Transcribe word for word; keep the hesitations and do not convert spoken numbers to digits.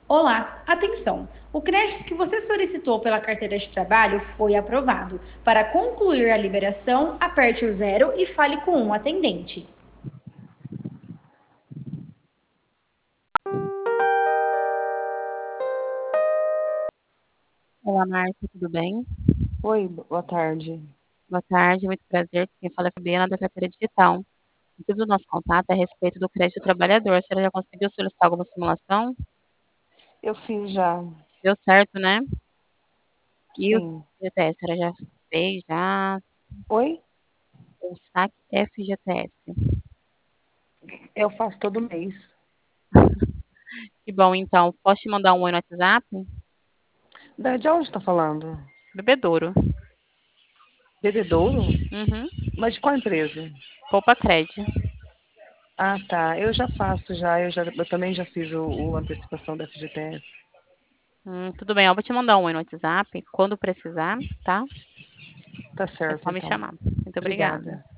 Olá, atenção! O crédito que você solicitou pela carteira de trabalho foi aprovado. Para concluir a liberação, aperte o zero e fale com um atendente. Olá, Márcia, tudo bem? Oi, boa tarde. Boa tarde, muito prazer. Quem fala é a Fabiana da Carteira Digital. O motivo do nosso contato é a respeito do crédito trabalhador. A senhora já conseguiu solicitar alguma simulação? Eu fiz já, Deu certo, né? E o sim. F G T S, a senhora já fez, já? Oi? O saque F G T S. Eu faço todo mês. Que bom, então. Posso te mandar um oi no WhatsApp? Da- De onde está falando? Bebedouro. Bebedouro? Uhum. Mas de qual empresa? Poupa Cred. Ah, tá. Eu já faço já. Eu, já, eu também já fiz o, o antecipação da F G T S. Hum, tudo bem, eu vou te mandar um oi no WhatsApp quando precisar, tá? Tá É certo, só me então. chamar. Muito obrigada. Obrigada.